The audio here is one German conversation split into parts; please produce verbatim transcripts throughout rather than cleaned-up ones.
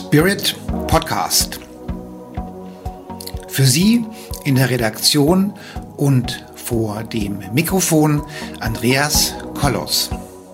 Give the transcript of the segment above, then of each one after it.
Spirit Podcast. Für Sie in der Redaktion und vor dem Mikrofon Andreas Kollos.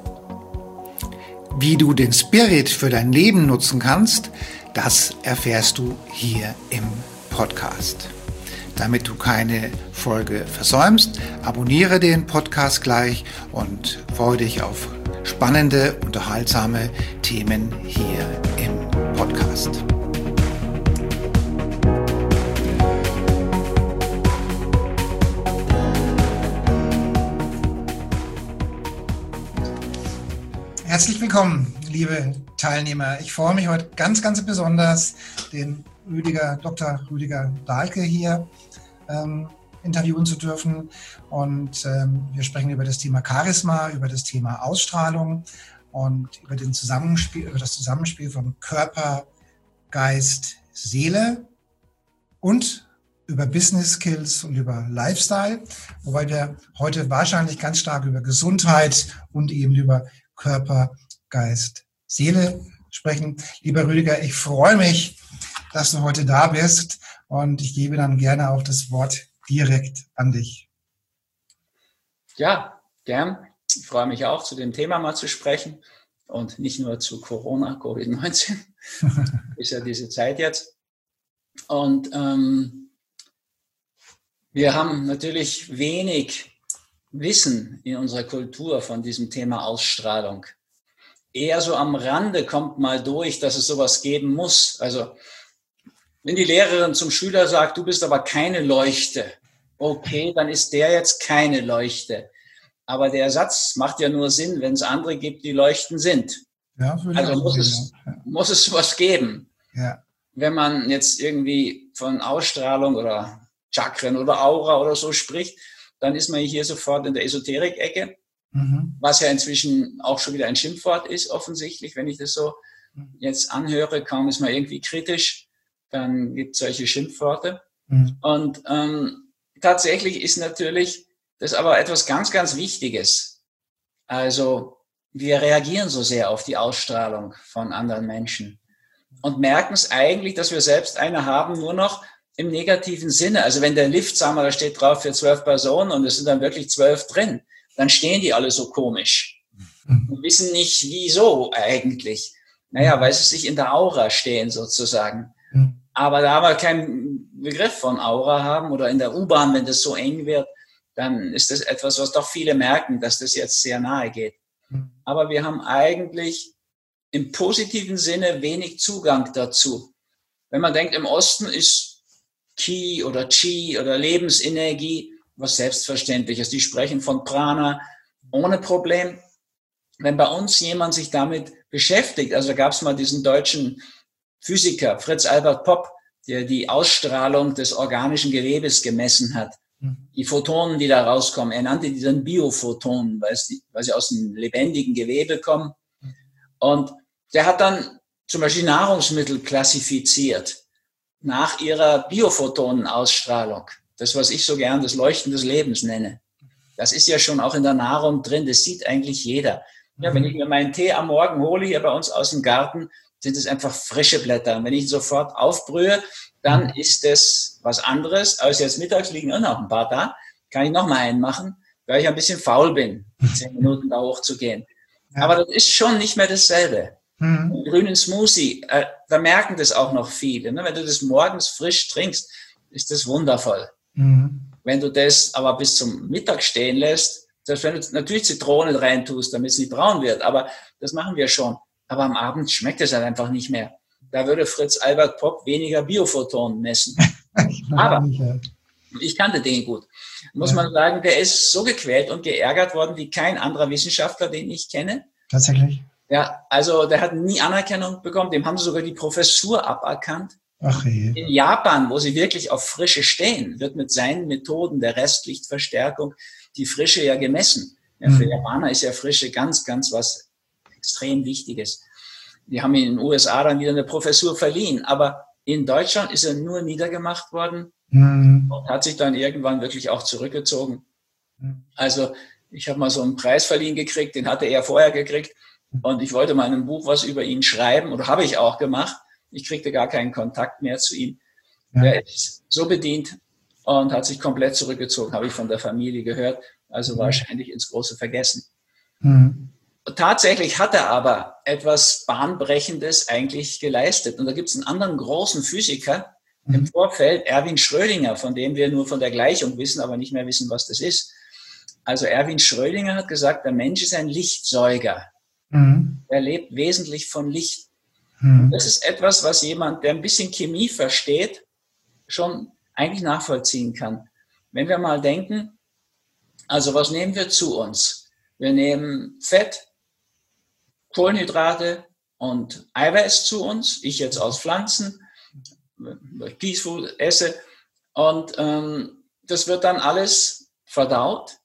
Wie du den Spirit für dein Leben nutzen kannst, das erfährst du hier im Podcast. Damit du keine Folge versäumst, abonniere den Podcast gleich und freue dich auf spannende, unterhaltsame Themen hier im Podcast. Herzlich willkommen, liebe Teilnehmer. Ich freue mich heute ganz, ganz besonders, den Rüdiger, Doktor Rüdiger Dahlke hier ähm, interviewen zu dürfen. Und ähm, wir sprechen über das Thema Charisma, über das Thema Ausstrahlung und über, den Zusammenspiel, über das Zusammenspiel von Körper, Geist, Seele und über Business Skills und über Lifestyle, wobei wir heute wahrscheinlich ganz stark über Gesundheit und eben über Körper, Geist, Seele sprechen. Lieber Rüdiger, ich freue mich, dass du heute da bist und ich gebe dann gerne auch das Wort direkt an dich. Ja, gern. Ich freue mich auch, zu dem Thema mal zu sprechen und nicht nur zu Corona, Covid neunzehn. Ist ja diese Zeit jetzt. Und ähm, wir haben natürlich wenig Wissen in unserer Kultur von diesem Thema Ausstrahlung. Eher so am Rande kommt mal durch, dass es sowas geben muss. Also wenn die Lehrerin zum Schüler sagt, du bist aber keine Leuchte, okay, dann ist der jetzt keine Leuchte. Aber der Satz macht ja nur Sinn, wenn es andere gibt, die Leuchten sind. Ja, also muss es, ja. muss es sowas geben. Ja. Wenn man jetzt irgendwie von Ausstrahlung oder Chakren oder Aura oder so spricht, dann ist man hier sofort in der Esoterik-Ecke, mhm. was ja inzwischen auch schon wieder ein Schimpfwort ist, offensichtlich, wenn ich das so jetzt anhöre. Kaum ist man irgendwie kritisch, dann gibt es solche Schimpfworte. Mhm. Und ähm, tatsächlich ist natürlich das aber etwas ganz, ganz Wichtiges. Also wir reagieren so sehr auf die Ausstrahlung von anderen Menschen und merken es eigentlich, dass wir selbst eine haben, nur noch im negativen Sinne. Also wenn der Lift, sagen wir, da steht drauf für zwölf Personen und es sind dann wirklich zwölf drin, dann stehen die alle so komisch und wissen nicht, wieso eigentlich. Naja, weil sie sich in der Aura stehen sozusagen. Aber da wir keinen Begriff von Aura haben oder in der U-Bahn, wenn das so eng wird, dann ist das etwas, was doch viele merken, dass das jetzt sehr nahe geht. Aber wir haben eigentlich im positiven Sinne wenig Zugang dazu. Wenn man denkt, im Osten ist Ki oder Chi oder Lebensenergie was Selbstverständliches. Die sprechen von Prana ohne Problem. Wenn bei uns jemand sich damit beschäftigt, also da gab es mal diesen deutschen Physiker Fritz Albert Popp, der die Ausstrahlung des organischen Gewebes gemessen hat. Die Photonen, die da rauskommen, er nannte die dann Biophotonen, weil, es die, weil sie aus dem lebendigen Gewebe kommen. Und der hat dann zum Beispiel Nahrungsmittel klassifiziert nach ihrer Biophotonenausstrahlung. Das, was ich so gern das Leuchten des Lebens nenne. Das ist ja schon auch in der Nahrung drin, das sieht eigentlich jeder. Ja, wenn ich mir meinen Tee am Morgen hole, hier bei uns aus dem Garten, sind es einfach frische Blätter. Und wenn ich ihn sofort aufbrühe, dann ist es was anderes, als jetzt mittags liegen auch noch ein paar da, kann ich noch mal einen machen, weil ich ein bisschen faul bin, zehn Minuten da hochzugehen. Ja. Aber das ist schon nicht mehr dasselbe. Mhm. Einen grünen Smoothie, äh, da merken das auch noch viele. Ne? Wenn du das morgens frisch trinkst, ist das wundervoll. Mhm. Wenn du das aber bis zum Mittag stehen lässt, selbst wenn du natürlich Zitrone reintust, damit es nicht braun wird, aber das machen wir schon. Aber am Abend schmeckt es halt einfach nicht mehr. Da würde Fritz Albert Popp weniger Biophotonen messen. Aber ich kannte den gut. Muss ja. man sagen, der ist so gequält und geärgert worden wie kein anderer Wissenschaftler, den ich kenne. Tatsächlich? Ja, also der hat nie Anerkennung bekommen. Dem haben sie sogar die Professur aberkannt. Ach je. In Japan, wo sie wirklich auf Frische stehen, wird mit seinen Methoden der Restlichtverstärkung die Frische ja gemessen. Ja, für mhm. Japaner ist ja Frische ganz, ganz was extrem Wichtiges. Die haben ihn in den U S A dann wieder eine Professur verliehen. Aber in Deutschland ist er nur niedergemacht worden mhm. und hat sich dann irgendwann wirklich auch zurückgezogen. Mhm. Also ich habe mal so einen Preis verliehen gekriegt, den hatte er vorher gekriegt. Und ich wollte mal in einem Buch was über ihn schreiben, oder habe ich auch gemacht. Ich kriegte gar keinen Kontakt mehr zu ihm. Ja. Er ist so bedient und hat sich komplett zurückgezogen, habe ich von der Familie gehört. Also wahrscheinlich ins große Vergessen. Mhm. Tatsächlich hat er aber etwas Bahnbrechendes eigentlich geleistet. Und da gibt es einen anderen großen Physiker mhm. im Vorfeld, Erwin Schrödinger, von dem wir nur von der Gleichung wissen, aber nicht mehr wissen, was das ist. Also Erwin Schrödinger hat gesagt, der Mensch ist ein Lichtsäuger. Mhm. Er lebt wesentlich von Licht. Mhm. Das ist etwas, was jemand, der ein bisschen Chemie versteht, schon eigentlich nachvollziehen kann. Wenn wir mal denken, also was nehmen wir zu uns? Wir nehmen Fett, Kohlenhydrate und Eiweiß zu uns. Ich jetzt aus Pflanzen, Kiesfood esse. Und ähm, das wird dann alles verdaut.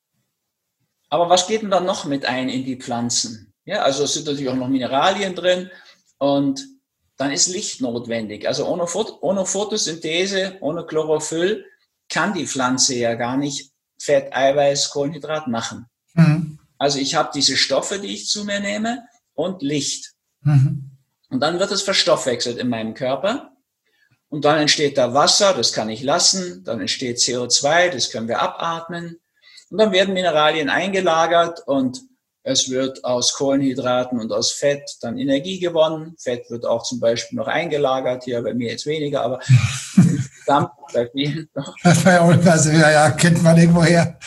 Aber was geht denn dann noch mit ein in die Pflanzen? Ja, also es sind natürlich auch noch Mineralien drin und dann ist Licht notwendig. Also ohne, Phot- ohne Photosynthese, ohne Chlorophyll kann die Pflanze ja gar nicht Fett, Eiweiß, Kohlenhydrat machen. Mhm. Also ich habe diese Stoffe, die ich zu mir nehme und Licht. Mhm. Und dann wird es verstoffwechselt in meinem Körper. Und dann entsteht da Wasser, das kann ich lassen. Dann entsteht C O zwei, das können wir abatmen. Und dann werden Mineralien eingelagert und es wird aus Kohlenhydraten und aus Fett dann Energie gewonnen. Fett wird auch zum Beispiel noch eingelagert, hier bei mir jetzt weniger, aber insgesamt bei vielen noch. Also, ja, ja, kennt man irgendwoher.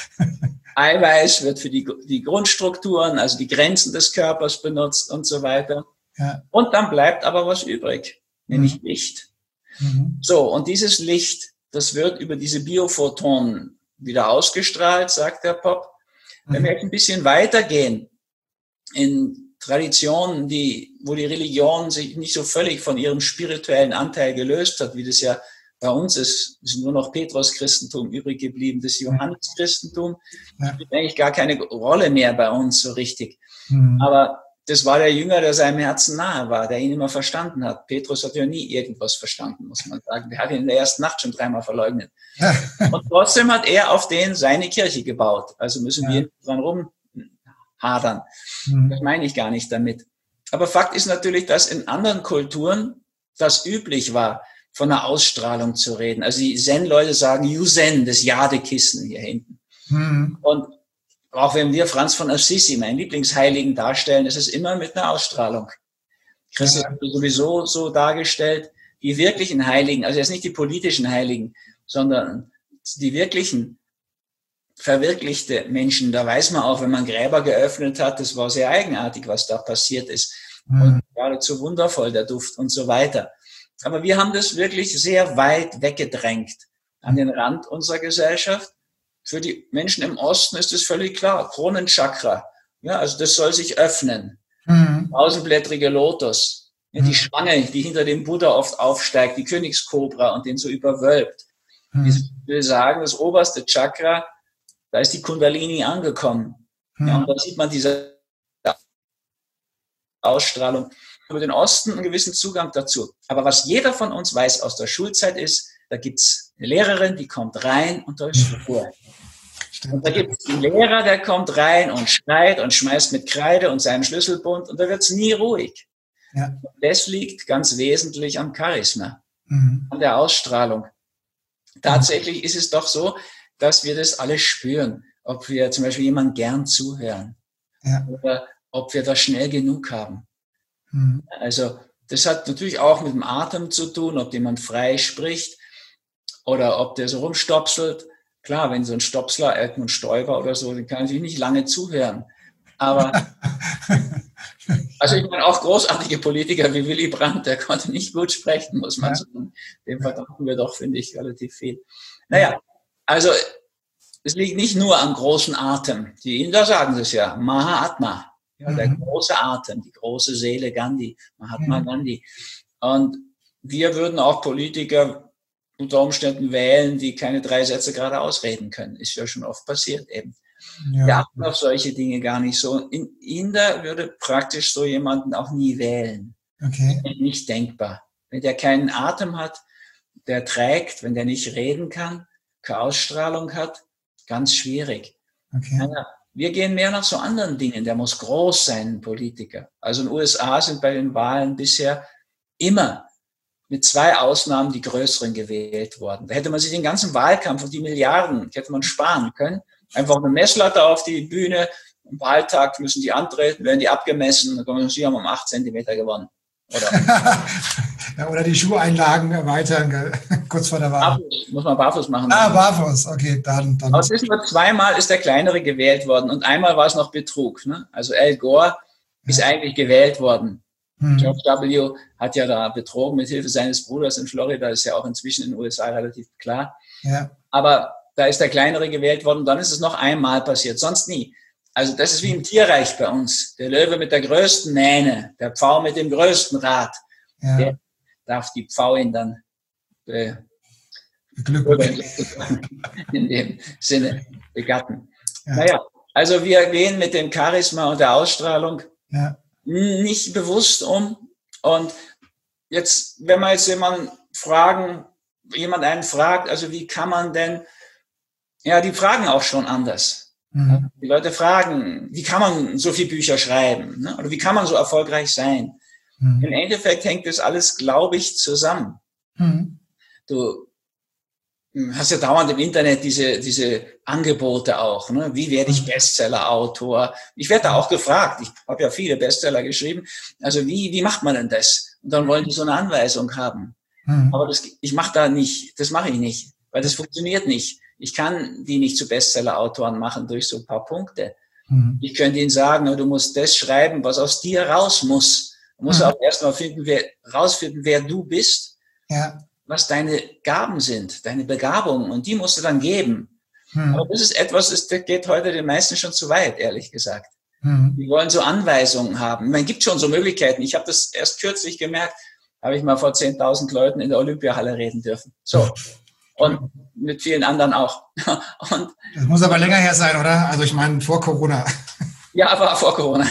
Eiweiß wird für die, die Grundstrukturen, also die Grenzen des Körpers benutzt und so weiter. Ja. Und dann bleibt aber was übrig, nämlich mhm. Licht. Mhm. So, und dieses Licht, das wird über diese Biophotonen wieder ausgestrahlt, sagt der Pop. Mhm. Wenn wir jetzt ein bisschen weitergehen in Traditionen, die, wo die Religion sich nicht so völlig von ihrem spirituellen Anteil gelöst hat, wie das ja bei uns ist, ist nur noch Petrus-Christentum übrig geblieben, das Johannes-Christentum ja. spielt eigentlich gar keine Rolle mehr bei uns so richtig. Mhm. Aber das war der Jünger, der seinem Herzen nahe war, der ihn immer verstanden hat. Petrus hat ja nie irgendwas verstanden, muss man sagen. Der hat ihn in der ersten Nacht schon dreimal verleugnet. Ja. Und trotzdem hat er auf den seine Kirche gebaut. Also müssen ja. wir dran rumhadern. Mhm. Das meine ich gar nicht damit. Aber Fakt ist natürlich, dass in anderen Kulturen das üblich war, von einer Ausstrahlung zu reden. Also die Zen-Leute sagen You Zen, das Jadekissen hier hinten. Mhm. Und auch wenn wir Franz von Assisi, meinen Lieblingsheiligen, darstellen, ist es immer mit einer Ausstrahlung. Christus ja. wird sowieso so dargestellt, die wirklichen Heiligen, also jetzt nicht die politischen Heiligen, sondern die wirklichen verwirklichte Menschen. Da weiß man auch, wenn man Gräber geöffnet hat, das war sehr eigenartig, was da passiert ist. Mhm. Und geradezu wundervoll, der Duft und so weiter. Aber wir haben das wirklich sehr weit weggedrängt an den Rand unserer Gesellschaft. Für die Menschen im Osten ist es völlig klar. Kronenchakra. Ja, also das soll sich öffnen. Mhm. Tausendblättrige Lotus. Ja, die Schlange, die hinter dem Buddha oft aufsteigt, die Königskobra und den so überwölbt. Mhm. Ich will sagen, das oberste Chakra, da ist die Kundalini angekommen. Mhm. Ja, und da sieht man diese Ausstrahlung. Über den Osten einen gewissen Zugang dazu. Aber was jeder von uns weiß aus der Schulzeit ist, da gibt's eine Lehrerin, die kommt rein und da ist Ruhe. Und da gibt's einen Lehrer, der kommt rein und schreit und schmeißt mit Kreide und seinem Schlüsselbund und da wird's nie ruhig. Ja. Und das liegt ganz wesentlich am Charisma, mhm. an der Ausstrahlung. Tatsächlich mhm. ist es doch so, dass wir das alle spüren, ob wir zum Beispiel jemandem gern zuhören ja. oder ob wir das schnell genug haben. Mhm. Also das hat natürlich auch mit dem Atem zu tun, ob jemand frei spricht oder ob der so rumstopselt. Klar, wenn so ein Stopsler, Edmund Stoiber oder so, den kann natürlich nicht lange zuhören. Aber also ich meine auch großartige Politiker wie Willy Brandt, der konnte nicht gut sprechen, muss man ja. sagen. Dem verdanken wir doch, finde ich, relativ viel. Naja, also es liegt nicht nur am großen Atem. Die Inder sagen es ja, Mahatma. Ja, der mhm. große Atem, die große Seele Gandhi, Mahatma mhm. Gandhi. Und wir würden auch Politiker unter Umständen wählen, die keine drei Sätze gerade ausreden können. Ist ja schon oft passiert eben. Ja. Wir achten auf solche Dinge gar nicht so. In Inder würde praktisch so jemanden auch nie wählen. Okay. Nicht denkbar. Wenn der keinen Atem hat, der trägt, wenn der nicht reden kann, keine Ausstrahlung hat, ganz schwierig. Okay. Naja, wir gehen mehr nach so anderen Dingen. Der muss groß sein, ein Politiker. Also in den U S A sind bei den Wahlen bisher immer mit zwei Ausnahmen die größeren gewählt worden. Da hätte man sich den ganzen Wahlkampf und die Milliarden hätte man sparen können. Einfach eine Messlatte auf die Bühne. Am Wahltag müssen die antreten, werden die abgemessen. Dann kommen sie haben um acht Zentimeter gewonnen. Oder, ja, oder die Schuheinlagen erweitern, kurz vor der Wahl. Barfuß, muss man barfuß machen. Ah, barfuß, okay, dann. dann. Aber es ist nur zweimal ist der Kleinere gewählt worden und einmal war es noch Betrug. Ne? Also Al Gore ist ja. eigentlich gewählt worden. Hm. George W. hat ja da betrogen mit Hilfe seines Bruders in Florida, ist ja auch inzwischen in den U S A relativ klar. Ja. Aber da ist der Kleinere gewählt worden und dann ist es noch einmal passiert, sonst nie. Also das ist wie im Tierreich bei uns. Der Löwe mit der größten Mähne, der Pfau mit dem größten Rad, ja. der darf die Pfauin dann äh, in dem Sinne begatten. Ja. Naja, also wir gehen mit dem Charisma und der Ausstrahlung ja. nicht bewusst um. Und jetzt, wenn man jetzt jemanden fragen, jemand einen fragt, also wie kann man denn, ja, die fragen auch schon anders. Mhm. Die Leute fragen, wie kann man so viele Bücher schreiben? Ne? Oder wie kann man so erfolgreich sein? Mhm. Im Endeffekt hängt das alles, glaube ich, zusammen. Mhm. Du hast ja dauernd im Internet diese, diese Angebote auch. Ne? Wie werde ich Bestseller-Autor? Ich werde da auch gefragt. Ich habe ja viele Bestseller geschrieben. Also wie, wie macht man denn das? Und dann wollen die so eine Anweisung haben. Mhm. Aber das, ich mache da nicht, das mache ich nicht, weil das funktioniert nicht. Ich kann die nicht zu Bestseller-Autoren machen durch so ein paar Punkte. Mhm. Ich könnte ihnen sagen, du musst das schreiben, was aus dir raus muss. Du musst mhm. auch erstmal finden, wer, rausfinden, wer du bist, ja. was deine Gaben sind, deine Begabungen, und die musst du dann geben. Mhm. Aber das ist etwas, das geht heute den meisten schon zu weit, ehrlich gesagt. Mhm. Die wollen so Anweisungen haben. Man gibt schon so Möglichkeiten. Ich habe das erst kürzlich gemerkt, habe ich mal vor zehntausend Leuten in der Olympiahalle reden dürfen. So. Und mit vielen anderen auch. Und das muss aber länger her sein, oder? Also ich meine, vor Corona. Ja, war vor Corona.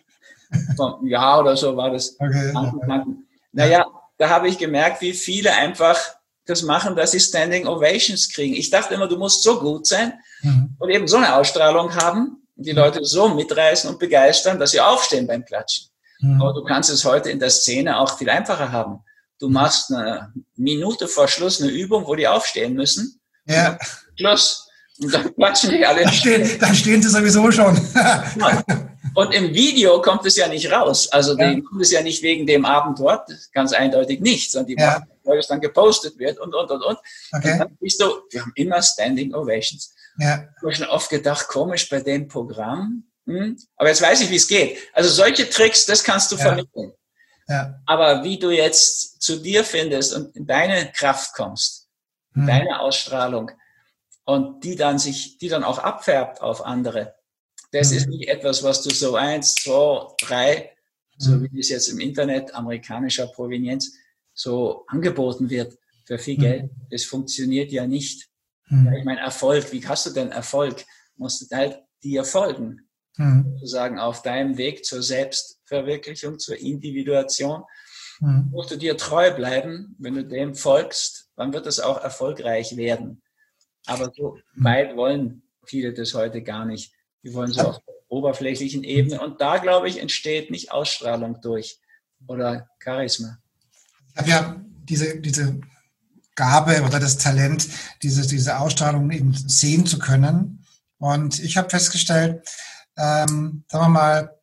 Vor einem Jahr oder so war das. Okay. okay. Naja, da habe ich gemerkt, wie viele einfach das machen, dass sie Standing Ovations kriegen. Ich dachte immer, du musst so gut sein mhm. und eben so eine Ausstrahlung haben, die Leute so mitreißen und begeistern, dass sie aufstehen beim Klatschen. Mhm. Aber du kannst es heute in der Szene auch viel einfacher haben. Du machst eine Minute vor Schluss eine Übung, wo die aufstehen müssen. Ja. Schluss. Und dann klatschen die alle. Da stehen, da stehen sie sowieso schon. Ja. Und im Video kommt es ja nicht raus. Also ja. die kommt es ja nicht wegen dem Abend dort, ganz eindeutig nicht, sondern die ja. machen, weil es dann gepostet wird und, und, und, und. Okay. Und dann siehst du, wir haben immer Standing Ovations. Ja. Ich habe schon oft gedacht, komisch bei dem Programm. Hm? Aber jetzt weiß ich, wie es geht. Also solche Tricks, das kannst du ja. vermitteln. Ja. Aber wie du jetzt zu dir findest und in deine Kraft kommst, in hm. deine Ausstrahlung und die dann sich, die dann auch abfärbt auf andere, das hm. ist nicht etwas, was du so eins, zwei, drei, so hm. wie es jetzt im Internet amerikanischer Provenienz so angeboten wird für viel Geld. Hm. Das funktioniert ja nicht. Hm. Ja, ich meine, Erfolg, wie hast du denn Erfolg? Musst du halt dir folgen. Hm. Sozusagen auf deinem Weg zur Selbstverwirklichung, zur Individuation. Hm. Musst du dir treu bleiben. Wenn du dem folgst, dann wird es auch erfolgreich werden. Aber so weit wollen viele das heute gar nicht. Die wollen so auf der oberflächlichen Ebene. Und da, glaube ich, entsteht nicht Ausstrahlung durch oder Charisma. Ich habe ja diese, diese Gabe oder das Talent, diese, diese Ausstrahlung eben sehen zu können. Und ich habe festgestellt, Ähm, sagen wir mal,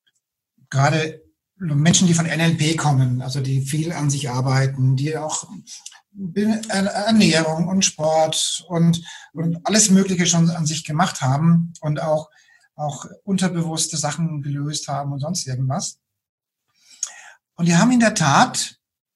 gerade Menschen, die von N L P kommen, also die viel an sich arbeiten, die auch Ernährung und Sport und, und alles Mögliche schon an sich gemacht haben und auch, auch unterbewusste Sachen gelöst haben und sonst irgendwas. Und die haben in der Tat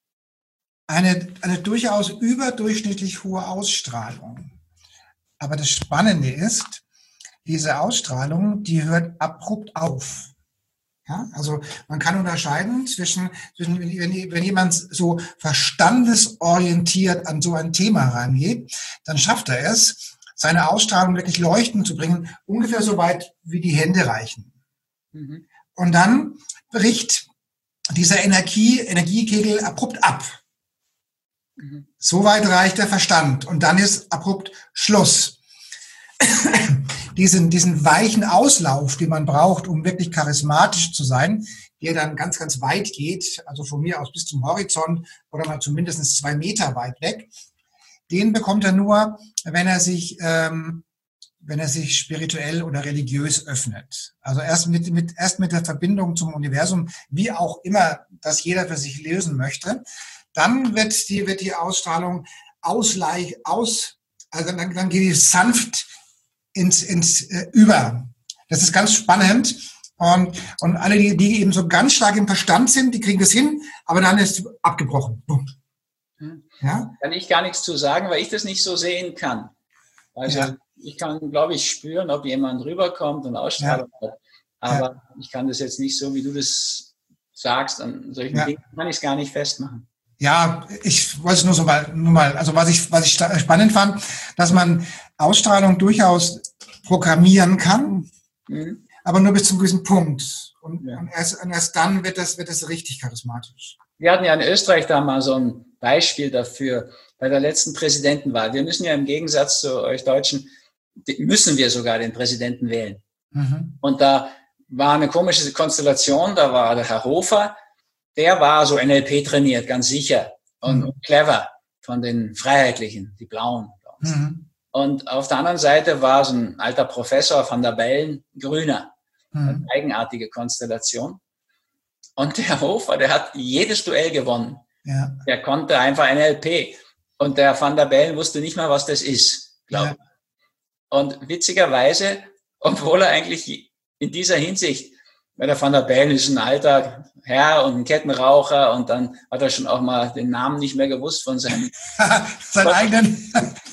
eine, eine durchaus überdurchschnittlich hohe Ausstrahlung. Aber das Spannende ist, diese Ausstrahlung, die hört abrupt auf. Ja, also man kann unterscheiden zwischen, zwischen wenn, wenn jemand so verstandesorientiert an so ein Thema rangeht, dann schafft er es, seine Ausstrahlung wirklich leuchten zu bringen, ungefähr so weit, wie die Hände reichen. Mhm. Und dann bricht dieser Energie, Energiekegel abrupt ab. Mhm. So weit reicht der Verstand und dann ist abrupt Schluss. diesen, diesen weichen Auslauf, den man braucht, um wirklich charismatisch zu sein, der dann ganz, ganz weit geht, also von mir aus bis zum Horizont oder mal zumindest zwei Meter weit weg, den bekommt er nur, wenn er sich, ähm, wenn er sich spirituell oder religiös öffnet. Also erst mit, mit, erst mit der Verbindung zum Universum, wie auch immer das jeder für sich lösen möchte, dann wird die, wird die Ausstrahlung ausleich, aus, also dann, dann geht die sanft ins, ins äh, über. Das ist ganz spannend. Und, und alle, die, die eben so ganz stark im Verstand sind, die kriegen das hin, aber dann ist es abgebrochen. Boom. Ja? Kann ich gar nichts zu sagen, weil ich das nicht so sehen kann. Also ja. Ich kann, glaube ich, spüren, ob jemand rüberkommt und Ausstrahlung ja. hat. Aber ja. ich kann das jetzt nicht so, wie du das sagst, an solchen ja. Dingen kann ich es gar nicht festmachen. Ja, ich wollte es nur so mal, nur mal, also was ich, was ich spannend fand, dass man Ausstrahlung durchaus programmieren kann, mhm. aber nur bis zum gewissen Punkt. Und, ja. und, erst, und erst dann wird das, wird das richtig charismatisch. Wir hatten ja in Österreich da mal so ein Beispiel dafür bei der letzten Präsidentenwahl. Wir müssen ja im Gegensatz zu euch Deutschen, müssen wir sogar den Präsidenten wählen. Mhm. Und da war eine komische Konstellation, da war der Herr Hofer, der war so N L P trainiert, ganz sicher und, mhm. und clever von den Freiheitlichen, die Blauen. Mhm. Und auf der anderen Seite war so ein alter Professor van der Bellen, Grüner. Mhm. Eine eigenartige Konstellation. Und der Hofer, der hat jedes Duell gewonnen. Ja. Der konnte einfach N L P. Und der Van der Bellen wusste nicht mal, was das ist, glaube ich. Ja. Und witzigerweise, obwohl er eigentlich in dieser Hinsicht, weil der Van der Bellen ist ein alter Herr und ein Kettenraucher und dann hat er schon auch mal den Namen nicht mehr gewusst von seinem... Seinen eigenen...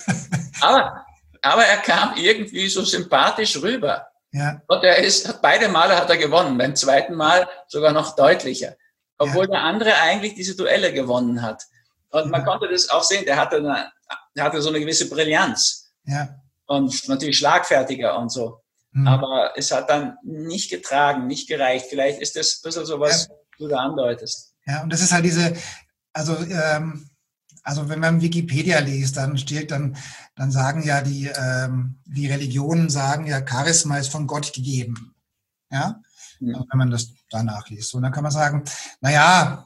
aber, aber er kam irgendwie so sympathisch rüber. Ja. Und er ist, beide Male hat er gewonnen, beim zweiten Mal sogar noch deutlicher. Obwohl ja. der andere eigentlich diese Duelle gewonnen hat. Und man ja. konnte das auch sehen, der hatte, eine, der hatte so eine gewisse Brillanz. Ja. Und natürlich schlagfertiger und so. Mhm. Aber es hat dann nicht getragen, nicht gereicht. Vielleicht ist das ein bisschen so, was ja. du da andeutest. Ja, und das ist halt diese, also, ähm, also wenn man Wikipedia liest, dann steht, dann, dann sagen ja die, ähm, die Religionen sagen ja, Charisma ist von Gott gegeben. Ja, mhm. also wenn man das danach liest. Und dann kann man sagen, na ja,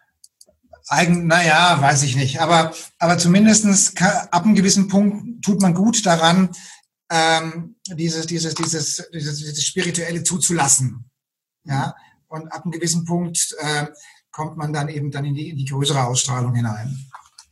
eigen, na ja, weiß ich nicht. Aber, aber zumindestens kann, ab einem gewissen Punkt tut man gut daran, ähm, dieses, dieses, dieses, dieses, dieses Spirituelle zuzulassen. Ja, und ab einem gewissen Punkt äh, kommt man dann eben dann in die, in die größere Ausstrahlung hinein.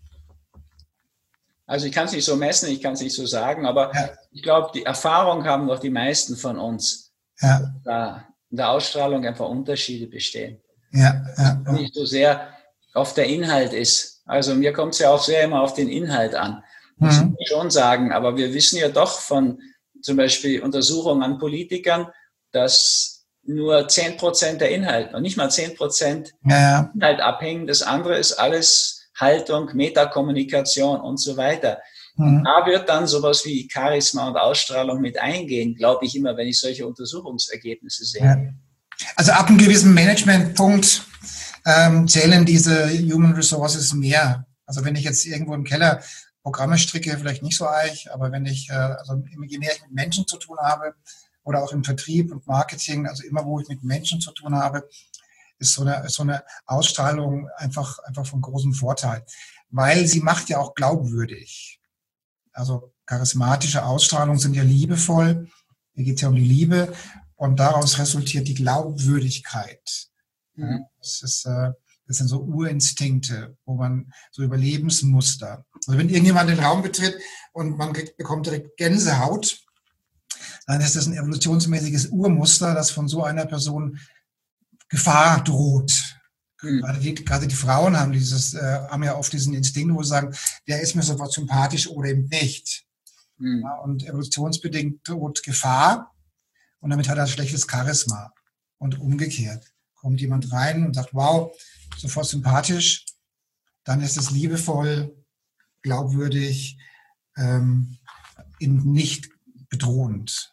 Also ich kann es nicht so messen, ich kann es nicht so sagen, aber ja. ich glaube, die Erfahrung haben doch die meisten von uns, ja. da in der Ausstrahlung einfach Unterschiede bestehen. Ja, ja, ja. Nicht so sehr auf der Inhalt ist. Also mir kommt es ja auch sehr immer auf den Inhalt an. Das muss ich schon sagen, aber wir wissen ja doch von zum Beispiel Untersuchungen an Politikern, dass nur zehn Prozent der Inhalt, noch nicht mal zehn Prozent ja, ja. Inhalt abhängen. Das andere ist alles Haltung, Metakommunikation und so weiter. Mhm. Und da wird dann sowas wie Charisma und Ausstrahlung mit eingehen, glaube ich immer, wenn ich solche Untersuchungsergebnisse sehe. Ja. Also ab einem gewissen Managementpunkt ähm, zählen diese Human Resources mehr. Also wenn ich jetzt irgendwo im Keller Programme stricke, vielleicht nicht so eich, aber wenn ich, äh, also je mehr ich mit Menschen zu tun habe oder auch im Vertrieb und Marketing, also immer wo ich mit Menschen zu tun habe, ist so eine, so eine Ausstrahlung einfach, einfach von großem Vorteil, weil sie macht ja auch glaubwürdig. Also charismatische Ausstrahlungen sind ja liebevoll, hier geht es ja um die Liebe und daraus resultiert die Glaubwürdigkeit. Mhm. Das ist, äh, das sind so Urinstinkte, wo man so Überlebensmuster. Also wenn irgendjemand den Raum betritt und man kriegt, bekommt direkt Gänsehaut, dann ist das ein evolutionsmäßiges Urmuster, das von so einer Person Gefahr droht. Mhm. Gerade, die, gerade die Frauen haben dieses, äh, haben ja oft diesen Instinkt, wo sie sagen, der ist mir sofort sympathisch oder eben nicht. Mhm. Ja, und evolutionsbedingt droht Gefahr und damit hat er ein schlechtes Charisma. Und umgekehrt. Kommt jemand rein und sagt, wow, sofort sympathisch, dann ist es liebevoll, glaubwürdig, ähm, nicht bedrohend.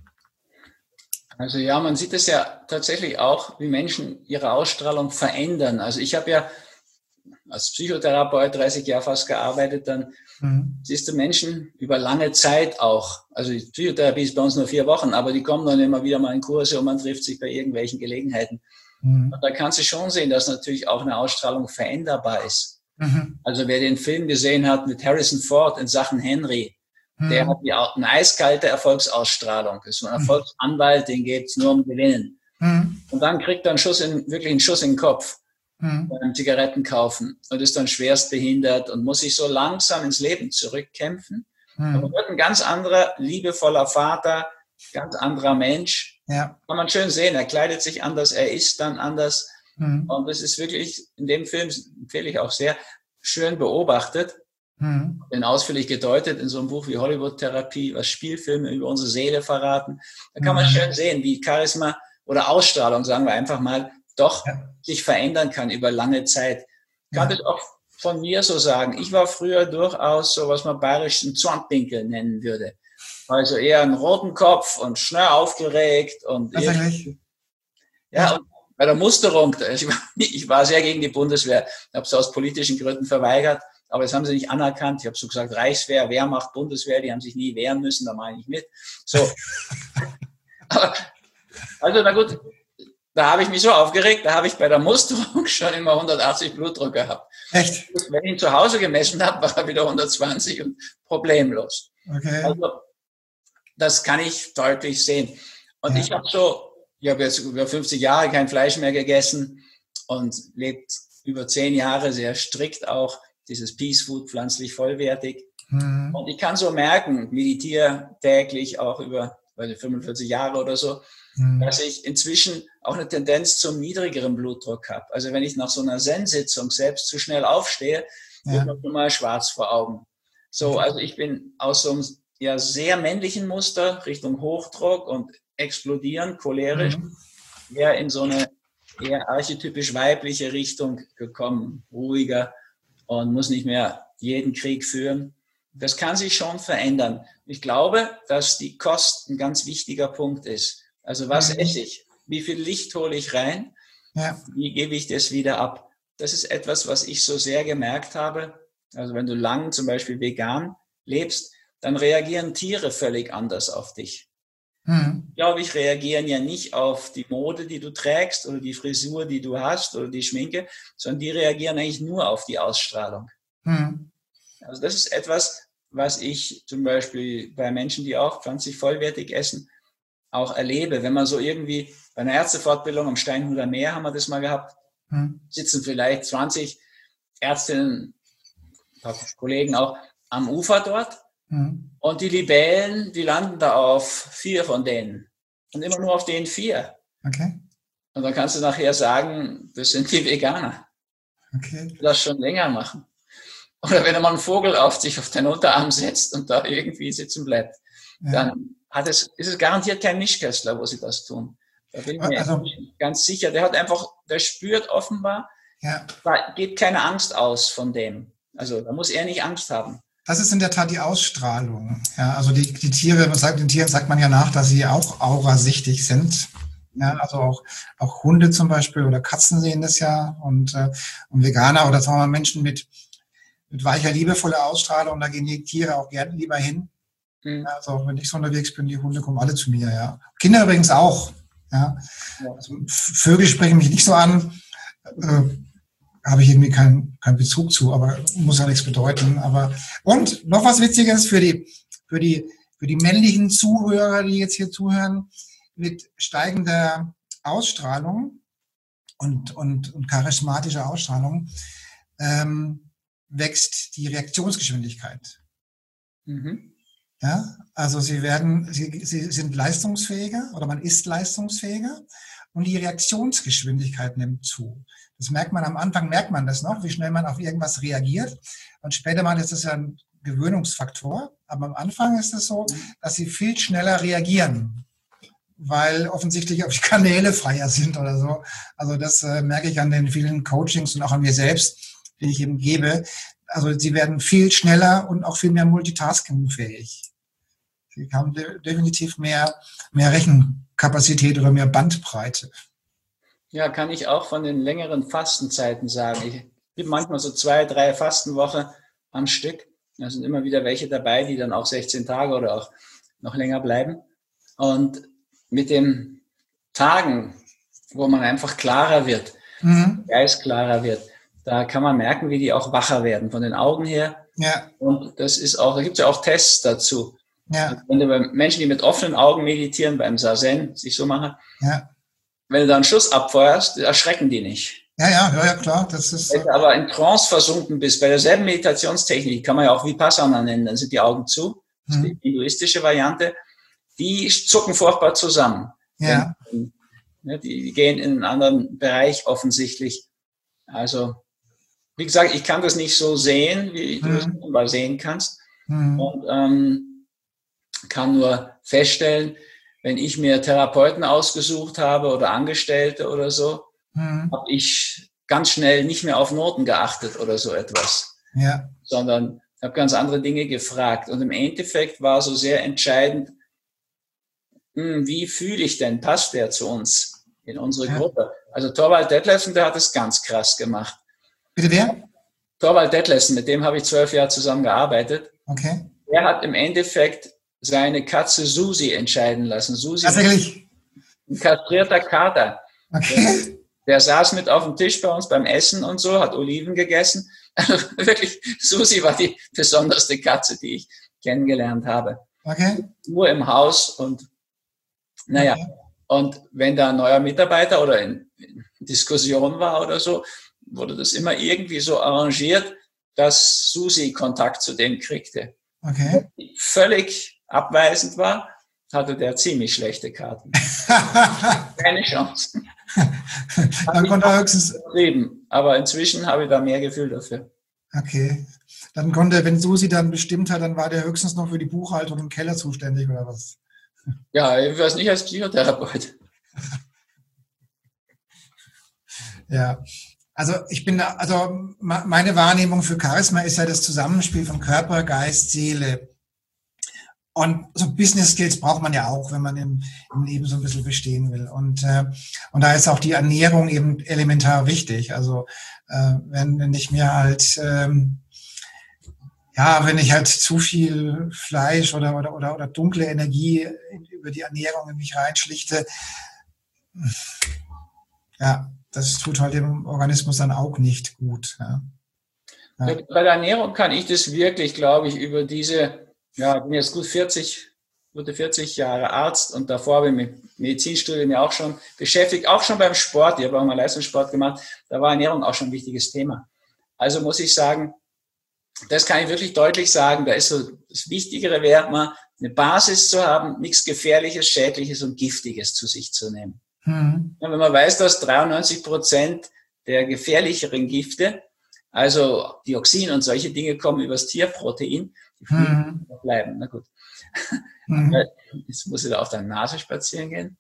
Also ja, man sieht es ja tatsächlich auch, wie Menschen ihre Ausstrahlung verändern. Also ich habe ja als Psychotherapeut dreißig Jahre fast gearbeitet, dann mhm. siehst du Menschen über lange Zeit auch. Also die Psychotherapie ist bei uns nur vier Wochen, aber die kommen dann immer wieder mal in Kurse und man trifft sich bei irgendwelchen Gelegenheiten. Mhm. Und da kannst du schon sehen, dass natürlich auch eine Ausstrahlung veränderbar ist. Mhm. Also wer den Film gesehen hat mit Harrison Ford in Sachen Henry, mhm. der hat die, eine eiskalte Erfolgsausstrahlung. Das ist ein Erfolgsanwalt, den geht es nur um Gewinnen. Mhm. Und dann kriegt er einen Schuss in, wirklich einen Schuss in den Kopf mhm. beim Zigaretten kaufen und ist dann schwerst behindert und muss sich so langsam ins Leben zurückkämpfen. Mhm. Aber wird ein ganz anderer, liebevoller Vater, ganz anderer Mensch. Ja. Kann man schön sehen, er kleidet sich anders, er isst dann anders. Mhm. Und das ist wirklich, in dem Film empfehle ich auch sehr, schön beobachtet, mhm. und ausführlich gedeutet in so einem Buch wie Hollywood-Therapie, was Spielfilme über unsere Seele verraten. Da kann man mhm. schön sehen, wie Charisma oder Ausstrahlung, sagen wir einfach mal, doch ja. sich verändern kann über lange Zeit. Ich kann ja. das auch von mir so sagen. Ich war früher durchaus so, was man bayerisch einen Zornpinkel nennen würde. Also eher einen roten Kopf und schnell aufgeregt. Und Tatsächlich? Ja, und bei der Musterung, ich war, ich war sehr gegen die Bundeswehr. Ich habe es aus politischen Gründen verweigert, aber das haben sie nicht anerkannt. Ich habe so gesagt, Reichswehr, Wehrmacht, Bundeswehr, die haben sich nie wehren müssen, da mache ich nicht mit. So. aber, also na gut, da habe ich mich so aufgeregt, da habe ich bei der Musterung schon immer hundertachtzig Blutdruck gehabt. Echt? Wenn ich ihn zu Hause gemessen habe, war er wieder hundertzwanzig und problemlos. Okay. Also, das kann ich deutlich sehen. Und ja. ich habe so, ich habe jetzt über fünfzig Jahre kein Fleisch mehr gegessen und lebt über zehn Jahre sehr strikt auch dieses Peace Food, pflanzlich vollwertig. Mhm. Und ich kann so merken, meditiere täglich auch über also fünfundvierzig Jahre oder so, mhm. dass ich inzwischen auch eine Tendenz zum niedrigeren Blutdruck habe. Also wenn ich nach so einer Zen-Sitzung selbst zu schnell aufstehe, ja. wird mir schon mal schwarz vor Augen. So, also ich bin aus so einem ja, sehr männlichen Muster Richtung Hochdruck und explodieren, cholerisch, mhm. eher in so eine eher archetypisch weibliche Richtung gekommen, ruhiger und muss nicht mehr jeden Krieg führen. Das kann sich schon verändern. Ich glaube, dass die Kost ein ganz wichtiger Punkt ist. Also was mhm. esse ich? Wie viel Licht hole ich rein? Ja. Wie gebe ich das wieder ab? Das ist etwas, was ich so sehr gemerkt habe. Also wenn du lang zum Beispiel vegan lebst, dann reagieren Tiere völlig anders auf dich. Mhm. Glaube ich, reagieren ja nicht auf die Mode, die du trägst oder die Frisur, die du hast oder die Schminke, sondern die reagieren eigentlich nur auf die Ausstrahlung. Mhm. Also das ist etwas, was ich zum Beispiel bei Menschen, die auch pflanzlich vollwertig essen, auch erlebe. Wenn man so irgendwie bei einer Ärztefortbildung am Steinhuder Meer haben wir das mal gehabt, mhm. sitzen vielleicht zwanzig Ärztinnen, ein paar Kollegen auch am Ufer dort. Mhm. Und die Libellen, die landen da auf vier von denen. Und immer nur auf den vier. Okay. Und dann kannst du nachher sagen, das sind die Veganer. Okay. Die das schon länger machen. Oder wenn man einen Vogel auf sich auf den Unterarm setzt und da irgendwie sitzen bleibt, ja. dann hat es, ist es garantiert kein Mischköstler, wo sie das tun. Da bin ich mir also, ganz sicher. Der hat einfach, der spürt offenbar, ja. da geht keine Angst aus von dem. Also da muss er nicht Angst haben. Das ist in der Tat die Ausstrahlung. Ja, also die, die Tiere, man sagt, den Tieren sagt man ja nach, dass sie auch aurasichtig sind. Ja, also auch, auch Hunde zum Beispiel oder Katzen sehen das ja und, äh, und Veganer oder sagen wir mal Menschen mit, mit weicher, liebevoller Ausstrahlung, da gehen die Tiere auch gerne lieber hin. Mhm. Ja, also wenn ich so unterwegs bin, die Hunde kommen alle zu mir, ja. Kinder übrigens auch. Ja. Ja. Also Vögel sprechen mich nicht so an. Äh, habe ich irgendwie keinen keinen Bezug zu, aber muss ja nichts bedeuten. Aber und noch was Witziges für die für die für die männlichen Zuhörer, die jetzt hier zuhören, mit steigender Ausstrahlung und und und charismatischer Ausstrahlung ähm, wächst die Reaktionsgeschwindigkeit. Mhm. Ja, also sie werden sie sie sind leistungsfähiger oder man ist leistungsfähiger und die Reaktionsgeschwindigkeit nimmt zu. Das merkt man am Anfang, merkt man das noch, wie schnell man auf irgendwas reagiert. Und später mal ist das ja ein Gewöhnungsfaktor. Aber am Anfang ist es so, dass sie viel schneller reagieren, weil offensichtlich auch die Kanäle freier sind oder so. Also das äh, merke ich an den vielen Coachings und auch an mir selbst, die ich eben gebe. Also sie werden viel schneller und auch viel mehr multitaskingfähig. Sie haben de- definitiv mehr, mehr Rechenkapazität oder mehr Bandbreite. Ja, kann ich auch von den längeren Fastenzeiten sagen. Ich gebe manchmal so zwei, drei Fastenwochen am Stück. Da sind immer wieder welche dabei, die dann auch sechzehn Tage oder auch noch länger bleiben. Und mit den Tagen wo man einfach klarer wird, mhm. der Geist klarer wird. Da kann man merken, wie die auch wacher werden von den Augen her. Ja. Und das ist auch, da gibt es ja auch Tests dazu. Ja. Also wenn du bei Menschen, die mit offenen Augen meditieren, beim Zazen sich so machen, ja. wenn du da einen Schuss abfeuerst, erschrecken die nicht. Ja, ja, ja, ja, klar. Das ist, wenn du aber in Trance versunken bist, bei derselben Meditationstechnik, kann man ja auch Vipassana nennen, dann sind die Augen zu, das ist die hinduistische Variante, die zucken furchtbar zusammen. Ja. Und, ne, die, die gehen in einen anderen Bereich offensichtlich. Also, wie gesagt, ich kann das nicht so sehen, wie du es mhm. mal sehen kannst. Mhm. Und ähm, kann nur feststellen, wenn ich mir Therapeuten ausgesucht habe oder Angestellte oder so, mhm. habe ich ganz schnell nicht mehr auf Noten geachtet oder so etwas, ja. sondern habe ganz andere Dinge gefragt. Und im Endeffekt war so sehr entscheidend, hm, wie fühle ich denn, passt der zu uns in unsere ja. Gruppe? Also Thorvald Detlefsen, der hat es ganz krass gemacht. Bitte wer? Thorvald Detlefsen, mit dem habe ich zwölf Jahre zusammen gearbeitet. Okay. Er hat im Endeffekt seine Katze Susi entscheiden lassen. Susi, tatsächlich? Ein kastrierter Kater. Okay. Der, der saß mit auf dem Tisch bei uns beim Essen und so, hat Oliven gegessen. Also wirklich, Susi war die besonderste Katze, die ich kennengelernt habe. Okay. Nur im Haus und naja. Okay. Und wenn da ein neuer Mitarbeiter oder in, in Diskussion war oder so, wurde das immer irgendwie so arrangiert, dass Susi Kontakt zu dem kriegte. Okay. Völlig abweisend war, hatte der ziemlich schlechte Karten. Keine Chance. Dann konnte er höchstens. Aber inzwischen habe ich da mehr Gefühl dafür. Okay. Dann konnte, wenn Susi dann bestimmt hat, dann war der höchstens noch für die Buchhaltung im Keller zuständig oder was? Ja, ich weiß nicht als Psychotherapeut. Ja. Also ich bin, also meine Wahrnehmung für Charisma ist ja das Zusammenspiel von Körper, Geist, Seele. Und so Business Skills braucht man ja auch, wenn man im, im Leben so ein bisschen bestehen will. Und, äh, und da ist auch die Ernährung eben elementar wichtig. Also äh, wenn, wenn ich mir halt, ähm, ja, wenn ich halt zu viel Fleisch oder, oder, oder, oder dunkle Energie über die Ernährung in mich reinschlichte, ja, das tut halt dem Organismus dann auch nicht gut. Ja. Ja. Bei der Ernährung kann ich das wirklich, glaube ich, über diese, ja, ich bin jetzt gut vierzig, gute vierzig Jahre Arzt und davor habe ich mit Medizinstudium ja auch schon beschäftigt, auch schon beim Sport, ich habe auch mal Leistungssport gemacht, da war Ernährung auch schon ein wichtiges Thema. Also muss ich sagen, das kann ich wirklich deutlich sagen, da ist so das Wichtigere wäre mal, eine Basis zu haben, nichts Gefährliches, Schädliches und Giftiges zu sich zu nehmen. Mhm. Wenn man weiß, dass dreiundneunzig Prozent der gefährlicheren Gifte, also Dioxin und solche Dinge, kommen übers Tierprotein, die mhm. bleiben. Na gut. Mhm. Jetzt muss ich da auf der Nase spazieren gehen.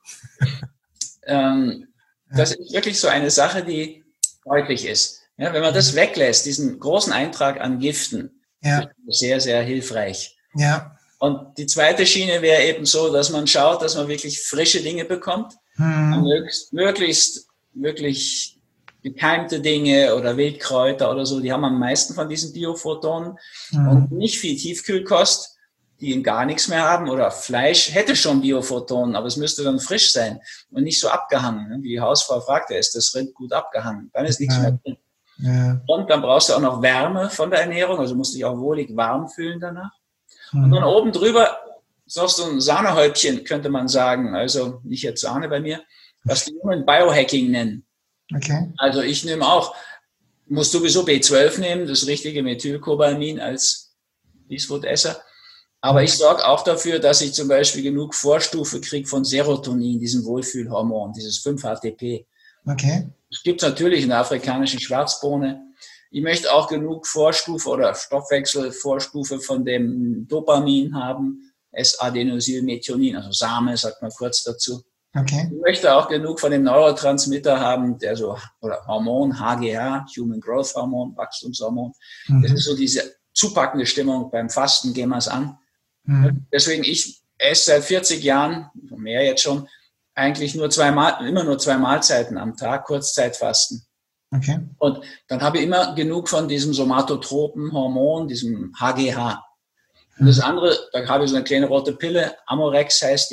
ähm, das ist wirklich so eine Sache, die deutlich ist. Ja, wenn man das weglässt, diesen großen Eintrag an Giften, ja. ist sehr, sehr hilfreich. Ja. Und die zweite Schiene wäre eben so, dass man schaut, dass man wirklich frische Dinge bekommt. Hm. Möglichst, möglichst, wirklich gekeimte Dinge oder Wildkräuter oder so, die haben am meisten von diesen Biophotonen. Hm. Und nicht viel Tiefkühlkost, die gar nichts mehr haben. Oder Fleisch hätte schon Biophotonen, aber es müsste dann frisch sein und nicht so abgehangen. Wie die Hausfrau fragte, ist das Rind gut abgehangen? Dann ist nichts ja. mehr drin. Ja. Und dann brauchst du auch noch Wärme von der Ernährung, also musst du dich auch wohlig warm fühlen danach. Hm. Und dann oben drüber ist noch so ein Sahnehäubchen, könnte man sagen. Also nicht jetzt Sahne bei mir, was die Jungen Biohacking nennen. Okay. Also ich nehme auch, muss sowieso B zwölf nehmen, das richtige Methylcobalamin als Bieswurtesser. Aber ich sorge auch dafür, dass ich zum Beispiel genug Vorstufe kriege von Serotonin, diesem Wohlfühlhormon, dieses fünf H T P. Okay. Das gibt es natürlich in der afrikanischen Schwarzbohne. Ich möchte auch genug Vorstufe oder Stoffwechselvorstufe von dem Dopamin haben, S-Adenosylmethionin, also Same, sagt man kurz dazu. Okay. Ich möchte auch genug von dem Neurotransmitter haben, der so, oder Hormon, H G H, Human Growth Hormon, Wachstumshormon. Mhm. Das ist so diese zupackende Stimmung beim Fasten, gehen wir es an. Mhm. Deswegen, ich esse seit vierzig Jahren, mehr jetzt schon, eigentlich nur zwei Mal, immer nur zwei Mahlzeiten am Tag, Kurzzeitfasten. Okay. Und dann habe ich immer genug von diesem somatotropen Hormon, diesem H G H. Und das andere, da habe ich so eine kleine rote Pille, Amorex heißt die,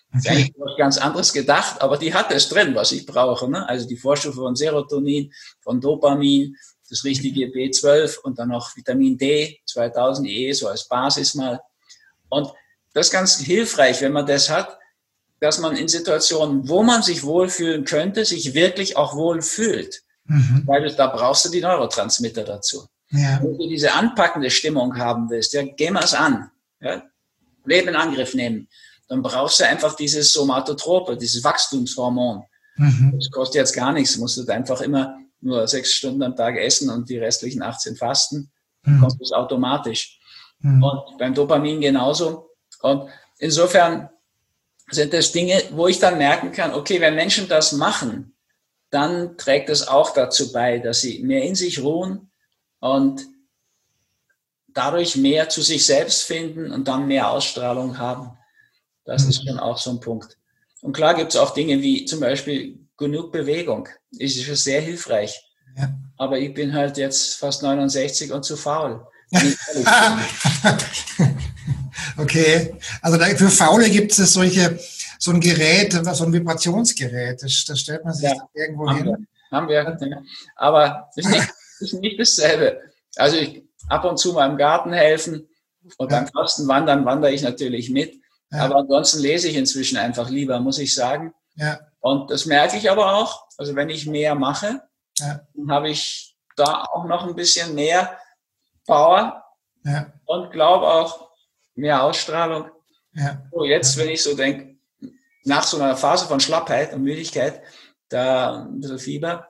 Das ist eigentlich was ganz anderes gedacht, aber die hat es drin, was ich brauche. Ne? Also die Vorstufe von Serotonin, von Dopamin, das richtige B zwölf und dann noch Vitamin D, zweitausend I E, so als Basis mal. Und das ist ganz hilfreich, wenn man das hat, dass man in Situationen, wo man sich wohlfühlen könnte, sich wirklich auch wohlfühlt. Mhm. Weil da brauchst du die Neurotransmitter dazu. Ja. Wenn du diese anpackende Stimmung haben willst, ja, geh mal es an. Ja? Leben in Angriff nehmen. Dann brauchst du einfach dieses Somatotrope, dieses Wachstumshormon. Mhm. Das kostet jetzt gar nichts. Du musst einfach immer nur sechs Stunden am Tag essen und die restlichen achtzehn fasten. Dann mhm. kommt das automatisch. Mhm. Und beim Dopamin genauso. Und insofern sind das Dinge, wo ich dann merken kann, okay, wenn Menschen das machen, dann trägt es auch dazu bei, dass sie mehr in sich ruhen und dadurch mehr zu sich selbst finden und dann mehr Ausstrahlung haben. Das mhm. ist schon auch so ein Punkt. Und klar gibt es auch Dinge wie zum Beispiel genug Bewegung. Ist schon sehr hilfreich. Ja. Aber ich bin halt jetzt fast neunundsechzig und zu faul. Okay, also da, für Faule gibt es solche, so ein Gerät, so ein Vibrationsgerät. Das, das stellt man sich ja, irgendwo haben hin. Wir, haben wir, ja. Aber das ist nicht, das ist nicht dasselbe. Also ich ab und zu mal im Garten helfen und ja. beim Fasten wandern wandere ich natürlich mit. Ja. Aber ansonsten lese ich inzwischen einfach lieber, muss ich sagen. Ja. Und das merke ich aber auch. Also wenn ich mehr mache, ja. dann habe ich da auch noch ein bisschen mehr Power ja. und glaube auch mehr Ausstrahlung. Ja. So, jetzt, wenn ich so denke, nach so einer Phase von Schlappheit und Müdigkeit, da ein bisschen Fieber,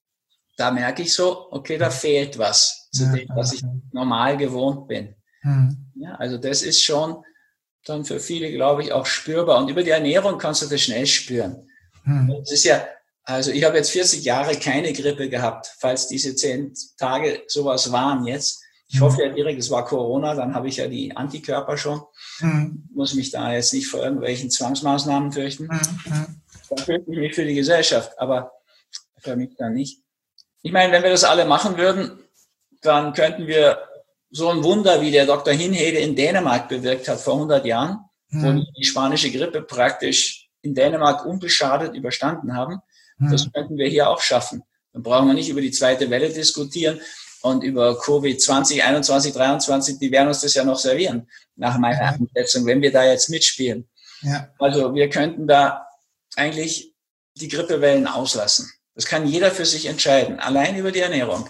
da merke ich so, okay, da fehlt was zu ja, dem, was ich normal gewohnt bin. Mhm. Ja, also das ist schon dann für viele, glaube ich, auch spürbar. Und über die Ernährung kannst du das schnell spüren. Mhm. Das ist ja, also ich habe jetzt vierzig Jahre keine Grippe gehabt, falls diese zehn Tage sowas waren jetzt. Ich hoffe ja direkt, es war Corona, dann habe ich ja die Antikörper schon. Mhm. Muss mich da jetzt nicht vor irgendwelchen Zwangsmaßnahmen fürchten. Mhm. Dann fürchte ich mich für die Gesellschaft, aber für mich dann nicht. Ich meine, wenn wir das alle machen würden, dann könnten wir so ein Wunder, wie der Doktor Hinhede in Dänemark bewirkt hat vor hundert Jahren, mhm. wo die, die spanische Grippe praktisch in Dänemark unbeschadet überstanden haben. Mhm. Das könnten wir hier auch schaffen. Dann brauchen wir nicht über die zweite Welle diskutieren und über Covid zwanzig einundzwanzig, dreiundzwanzig, die werden uns das ja noch servieren, nach meiner ja. Einschätzung, wenn wir da jetzt mitspielen. Ja. Also wir könnten da eigentlich die Grippewellen auslassen. Das kann jeder für sich entscheiden, allein über die Ernährung.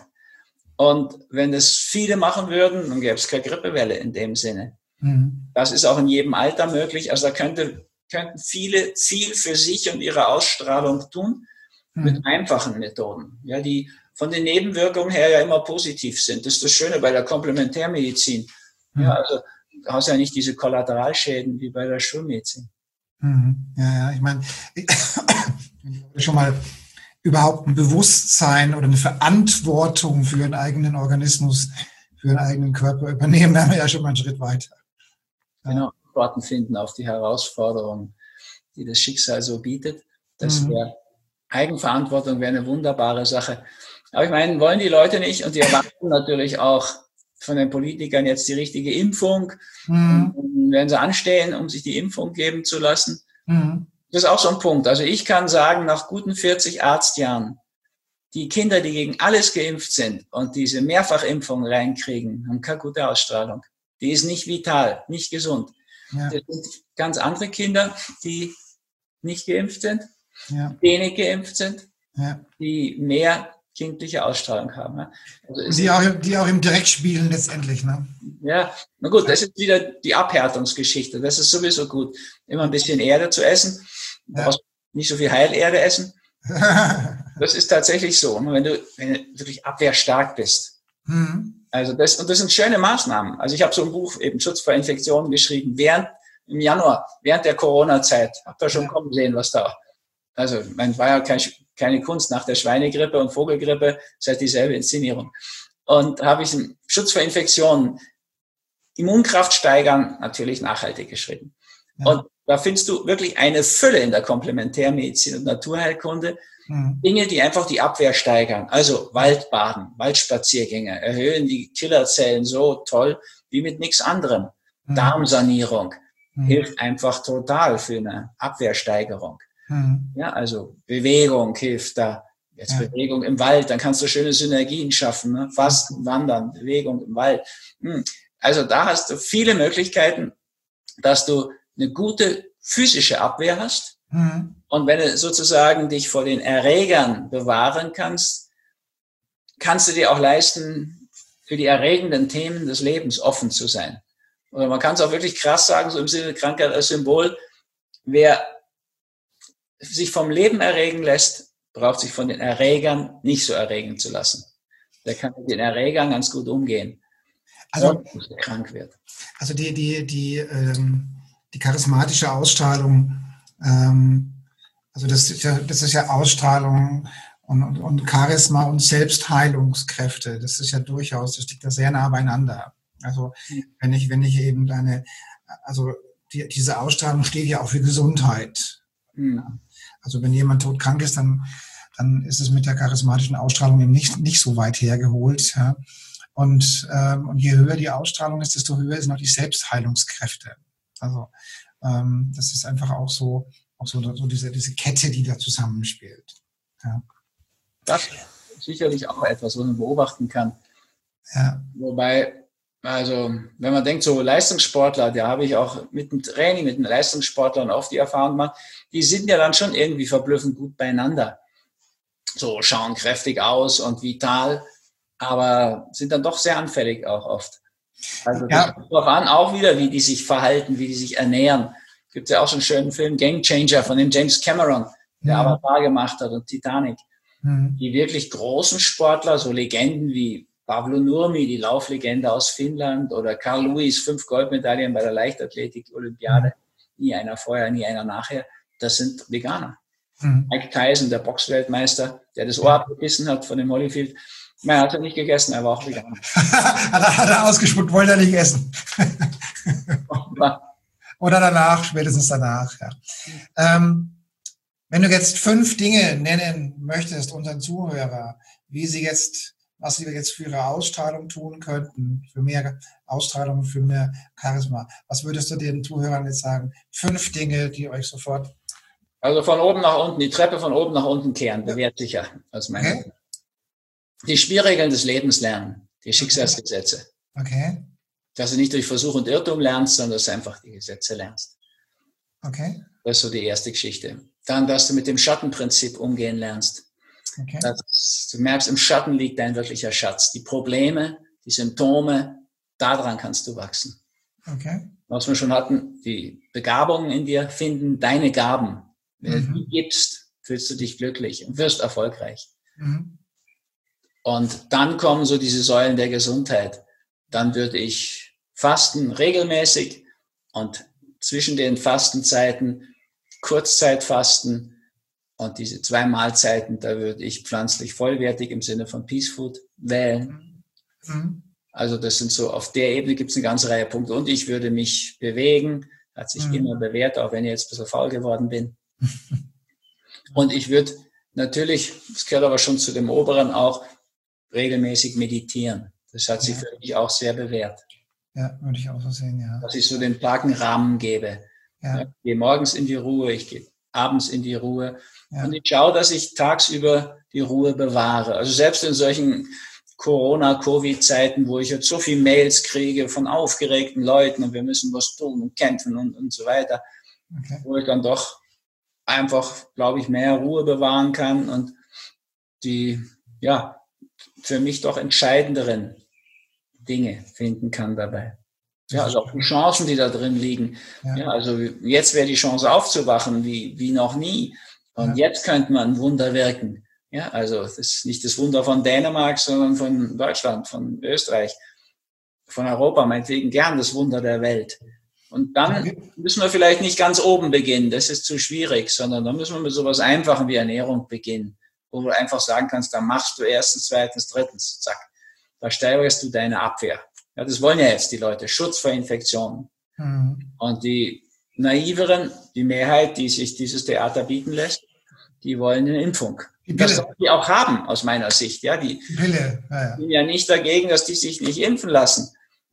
Und wenn das viele machen würden, dann gäbe es keine Grippewelle in dem Sinne. Mhm. Das ist auch in jedem Alter möglich. Also da könnte, könnten viele viel für sich und ihre Ausstrahlung tun, mhm. mit einfachen Methoden, ja, die von den Nebenwirkungen her ja immer positiv sind. Das ist das Schöne bei der Komplementärmedizin. Mhm. Ja, also du hast ja nicht diese Kollateralschäden wie bei der Schulmedizin. Mhm. Ja, ja, ich meine, schon mal überhaupt ein Bewusstsein oder eine Verantwortung für einen eigenen Organismus, für einen eigenen Körper übernehmen, wären wir ja schon mal einen Schritt weiter. Ja. Genau, Antworten finden auf die Herausforderungen, die das Schicksal so bietet. Das mhm. wäre Eigenverantwortung, wäre eine wunderbare Sache. Aber ich meine, wollen die Leute nicht und die erwarten natürlich auch von den Politikern jetzt die richtige Impfung. Mhm. Und werden sie anstehen, um sich die Impfung geben zu lassen. Mhm. Das ist auch so ein Punkt. Also ich kann sagen, nach guten vierzig Arztjahren, die Kinder, die gegen alles geimpft sind und diese Mehrfachimpfung reinkriegen, haben keine gute Ausstrahlung. Die ist nicht vital, nicht gesund. Ja. Das sind ganz andere Kinder, die nicht geimpft sind, ja. wenig geimpft sind, ja. die mehr kindliche Ausstrahlung haben. Also die, auch, die auch im Dreck spielen letztendlich. Ne? Ja, na gut, das ist wieder die Abhärtungsgeschichte. Das ist sowieso gut. Immer ein bisschen Erde zu essen. Du brauchst nicht so viel Heilerde essen. Das ist tatsächlich so. Wenn du, wenn du wirklich abwehrstark bist. Mhm. Also das, und das sind schöne Maßnahmen. Also ich habe so ein Buch, eben Schutz vor Infektionen, geschrieben, während, im Januar, während der Corona-Zeit. Habt ihr schon ja. kommen sehen, was da, also, man war ja kein, keine Kunst nach der Schweinegrippe und Vogelgrippe, ist halt dieselbe Inszenierung. Und habe ich einen Schutz vor Infektionen, Immunkraft steigern, natürlich nachhaltig geschrieben. Ja. Und da findest du wirklich eine Fülle in der Komplementärmedizin und Naturheilkunde. Mhm. Dinge, die einfach die Abwehr steigern. Also Waldbaden, Waldspaziergänge erhöhen die Killerzellen so toll wie mit nichts anderem. Mhm. Darmsanierung, mhm. hilft einfach total für eine Abwehrsteigerung. Mhm. Ja, also Bewegung hilft da. Jetzt ja. Bewegung im Wald, dann kannst du schöne Synergien schaffen. Ne? Fasten, Wandern, Bewegung im Wald. Also da hast du viele Möglichkeiten, dass du eine gute physische Abwehr hast. Mhm. Und wenn du sozusagen dich vor den Erregern bewahren kannst, kannst du dir auch leisten, für die erregenden Themen des Lebens offen zu sein. Oder man kann es auch wirklich krass sagen, so im Sinne Krankheit als Symbol, wer sich vom Leben erregen lässt, braucht sich von den Erregern nicht so erregen zu lassen. Der kann mit den Erregern ganz gut umgehen, also, dass er krank wird. Also die, die, die, ähm, die charismatische Ausstrahlung, ähm, also das ist ja, das ist ja Ausstrahlung und, und, und Charisma und Selbstheilungskräfte. Das ist ja durchaus, das liegt da sehr nah beieinander. Also wenn ich, wenn ich eben eine, also die, diese Ausstrahlung steht ja auch für Gesundheit. Mhm. Also wenn jemand todkrank ist, dann, dann ist es mit der charismatischen Ausstrahlung eben nicht, nicht so weit hergeholt. Ja. Und, ähm, und je höher die Ausstrahlung ist, desto höher sind auch die Selbstheilungskräfte. Also ähm, das ist einfach auch so, auch so, so diese, diese Kette, die da zusammenspielt. Ja. Das ist sicherlich auch etwas, was man beobachten kann. Ja. Wobei, also wenn man denkt, so Leistungssportler, da habe ich auch mit dem Training, mit den Leistungssportlern oft die Erfahrung gemacht, die sind ja dann schon irgendwie verblüffend gut beieinander. So schauen kräftig aus und vital, aber sind dann doch sehr anfällig auch oft. Also das ja. kommt drauf an, auch wieder, wie die sich verhalten, wie die sich ernähren. Gibt ja auch so einen schönen Film, Game Changer, von dem James Cameron, der mhm. Avatar gemacht hat und Titanic. Mhm. Die wirklich großen Sportler, so Legenden wie Pavlo Nurmi, die Lauflegende aus Finnland, oder Carl Lewis, fünf Goldmedaillen bei der Leichtathletik-Olympiade, nie einer vorher, nie einer nachher, das sind Veganer. Mhm. Mike Tyson, der Boxweltmeister, der das Ohr abgebissen hat von dem Holyfield, er hat er nicht gegessen, er war auch Veganer. hat, er, hat er ausgespuckt, wollte er nicht essen. Oder danach, spätestens danach. Ja. Ähm, wenn du jetzt fünf Dinge nennen möchtest unseren Zuhörer, wie sie jetzt was sie jetzt für ihre Ausstrahlung tun könnten, für mehr Ausstrahlung, für mehr Charisma. Was würdest du den Zuhörern jetzt sagen? Fünf Dinge, die euch sofort... Also von oben nach unten, die Treppe von oben nach unten kehren, bewährt sicher. Aus meiner okay. Die Spielregeln des Lebens lernen, die Schicksalsgesetze. Okay. Dass du nicht durch Versuch und Irrtum lernst, sondern dass du einfach die Gesetze lernst. Okay. Das ist so die erste Geschichte. Dann, dass du mit dem Schattenprinzip umgehen lernst. Okay. Dass du merkst, im Schatten liegt dein wirklicher Schatz. Die Probleme, die Symptome, daran kannst du wachsen. Okay. Was wir schon hatten, die Begabungen in dir finden deine Gaben. Wenn mhm. du die gibst, fühlst du dich glücklich und wirst erfolgreich. Mhm. Und dann kommen so diese Säulen der Gesundheit. Dann würde ich fasten regelmäßig und zwischen den Fastenzeiten Kurzzeitfasten. Und diese zwei Mahlzeiten, da würde ich pflanzlich vollwertig im Sinne von Peace Food wählen. Mhm. Also das sind so, auf der Ebene gibt es eine ganze Reihe Punkte. Und ich würde mich bewegen, hat sich mhm. immer bewährt, auch wenn ich jetzt ein bisschen faul geworden bin. Und ich würde natürlich, das gehört aber schon zu dem Oberen auch, regelmäßig meditieren. Das hat sich ja. für mich auch sehr bewährt. Ja, würde ich auch so sehen, ja. Dass ich so den starken Rahmen gebe. Ja. Ich gehe morgens in die Ruhe, ich gehe abends in die Ruhe. Ja. Und ich schaue, dass ich tagsüber die Ruhe bewahre. Also selbst in solchen Corona-Covid-Zeiten, wo ich jetzt so viele Mails kriege von aufgeregten Leuten und wir müssen was tun und kämpfen und, und so weiter, okay. wo ich dann doch einfach, glaube ich, mehr Ruhe bewahren kann und die, ja, für mich doch entscheidenderen Dinge finden kann dabei. Ja, also auch die Chancen, die da drin liegen. Ja. Ja, also jetzt wäre die Chance aufzuwachen wie, wie noch nie. Und ja. jetzt könnte man ein Wunder wirken. Ja, also das ist nicht das Wunder von Dänemark, sondern von Deutschland, von Österreich, von Europa, meinetwegen gern das Wunder der Welt. Und dann müssen wir vielleicht nicht ganz oben beginnen, das ist zu schwierig, sondern dann müssen wir mit sowas Einfachem wie Ernährung beginnen, wo du einfach sagen kannst, da machst du erstens, zweitens, drittens, zack. Da steigerst du deine Abwehr. Ja, das wollen ja jetzt die Leute, Schutz vor Infektionen. Mhm. Und die Naiveren, die Mehrheit, die sich dieses Theater bieten lässt, die wollen eine Impfung. Die das sollen die auch haben, aus meiner Sicht. Ja, die die Pille. Ja, ja. sind ja nicht dagegen, dass die sich nicht impfen lassen.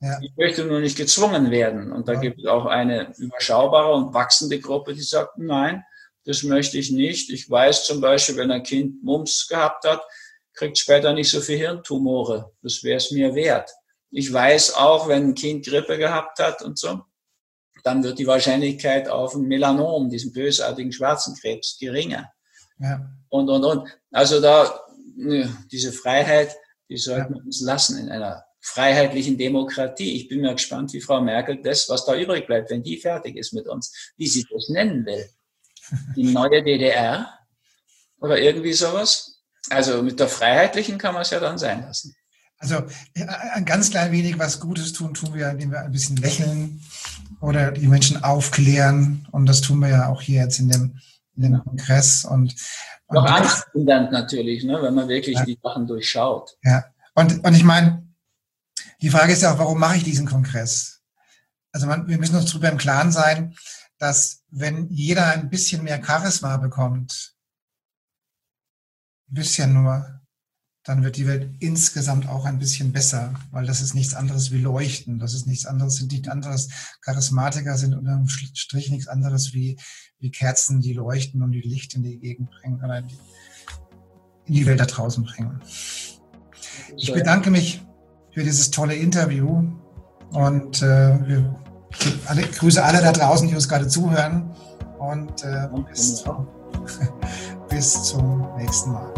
Ja. Ich möchte nur nicht gezwungen werden. Und da Ja. gibt es auch eine überschaubare und wachsende Gruppe, die sagt, nein, das möchte ich nicht. Ich weiß zum Beispiel, wenn ein Kind Mumps gehabt hat, kriegt später nicht so viel Hirntumore. Das wäre es mir wert. Ich weiß auch, wenn ein Kind Grippe gehabt hat und so, dann wird die Wahrscheinlichkeit auf ein Melanom, diesen bösartigen schwarzen Krebs, geringer. Ja. Und, und, und. Also da, diese Freiheit, die sollten Ja. wir uns lassen in einer freiheitlichen Demokratie. Ich bin mal gespannt, wie Frau Merkel das, was da übrig bleibt, wenn die fertig ist mit uns, wie sie das nennen will. Die neue D D R oder irgendwie sowas. Also mit der Freiheitlichen kann man es ja dann sein lassen. Also ein ganz klein wenig was Gutes tun, tun wir, indem wir ein bisschen lächeln oder die Menschen aufklären. Und das tun wir ja auch hier jetzt in dem, in dem Kongress. Und, und Doch angstmindernd natürlich, ne, wenn man wirklich ja. die Sachen durchschaut. Ja, und, und ich meine, die Frage ist ja auch, warum mache ich diesen Kongress? Also man, wir müssen uns darüber im Klaren sein, dass wenn jeder ein bisschen mehr Charisma bekommt, ein bisschen nur, dann wird die Welt insgesamt auch ein bisschen besser, weil das ist nichts anderes wie Leuchten. Das ist nichts anderes, sind nichts anderes. Charismatiker sind unterm Strich nichts anderes wie, wie Kerzen, die leuchten und die Licht in die Gegend bringen oder in die, in die Welt da draußen bringen. Ich bedanke mich für dieses tolle Interview und äh, wir, ich alle, grüße alle da draußen, die uns gerade zuhören und äh, bis, zum, bis zum nächsten Mal.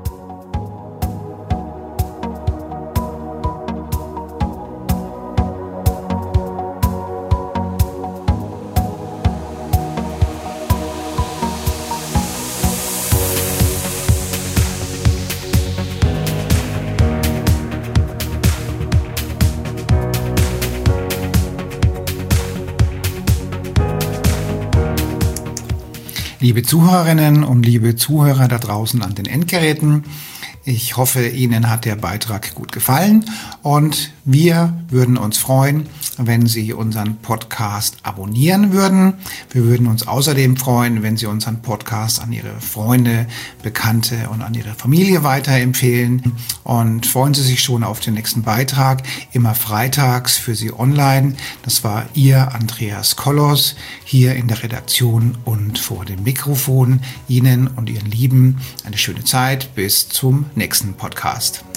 Liebe Zuhörerinnen und liebe Zuhörer da draußen an den Endgeräten, ich hoffe, Ihnen hat der Beitrag gut gefallen und wir würden uns freuen, wenn Sie unseren Podcast abonnieren würden. Wir würden uns außerdem freuen, wenn Sie unseren Podcast an Ihre Freunde, Bekannte und an Ihre Familie weiterempfehlen. Und freuen Sie sich schon auf den nächsten Beitrag, immer freitags für Sie online. Das war Ihr Andreas Kollos hier in der Redaktion und vor dem Mikrofon. Ihnen und Ihren Lieben eine schöne Zeit. Bis zum nächsten Podcast.